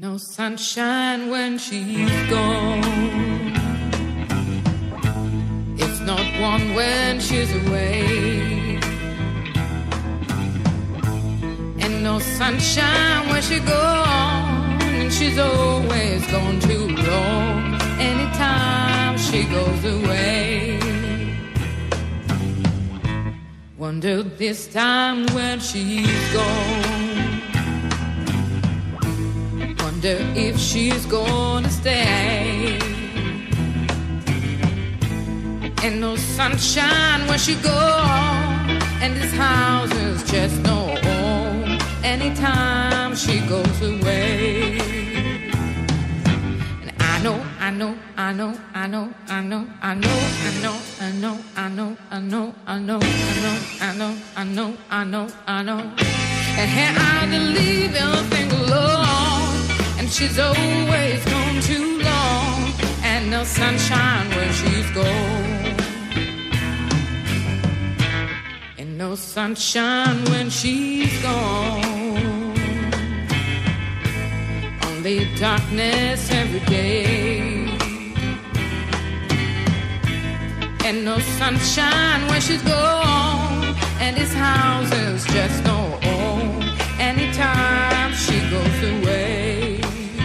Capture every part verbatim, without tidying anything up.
No sunshine when she's gone. It's not warm when she's away. And no sunshine when she's gone. And she's always gone too long. Anytime she goes away. Wonder this time when she's gone. Wonder if she's gonna stay. And no sunshine when she goes. And this house is just no home. Anytime she goes away. And I know, I know, I know, I know, I know, I know, I know, I know, I know, I know, I know, I know, I know, I know, I know. And here I to leave everything alone. And she's always gone too long. And no sunshine when she's gone. And no sunshine when she's gone. Only darkness every day. And no sunshine when she's gone. And this house is just no home. Anytime she goes away.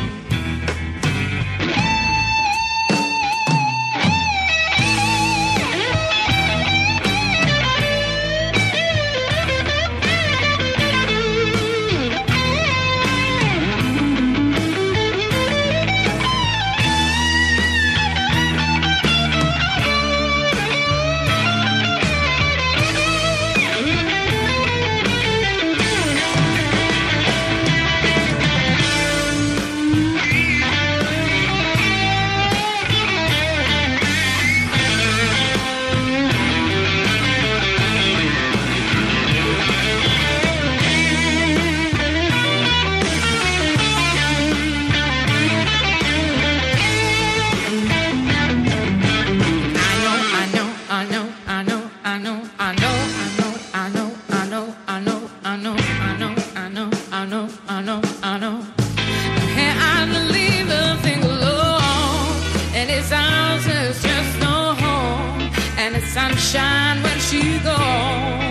Sunshine when she goes.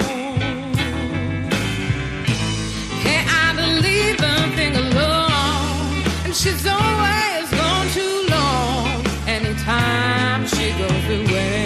Hey, I to leave the thing alone. And she's always gone too long. Anytime she goes away.